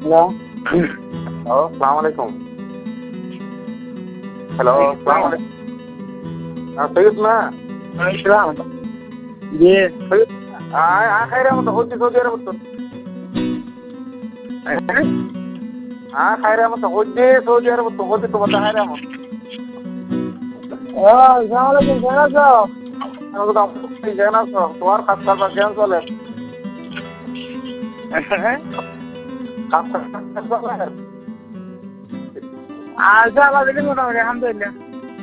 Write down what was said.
Hello আসসালামু আলাইকুম। Hello আসসালামু আলাইকুম। সৈয়দ না ইসলাম জি সৈয়দ খাইরা মতো হচ্ছে সৌদি আরব তো খাইরা মতো হচ্ছে সৌদি আরব তো হচ্ছে তোমার খাইরা মতো আসসালামু আলাইকুম কেমন আছো? কেন আছো? তোমার কাজ কারবার কেমন চলে? কাজ কারবার চলে? আচ্ছা আল্লাহ দিলেন মোটামুটি আলহামদুলিল্লাহ।